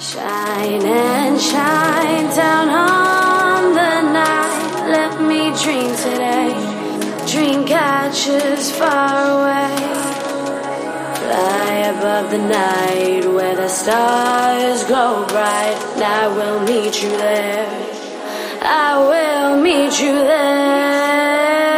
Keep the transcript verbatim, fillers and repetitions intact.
Shine and shine down on the night. Let me dream today. Dream catches far away. Fly above the night where the stars glow bright. And I will meet you there. I will meet you there.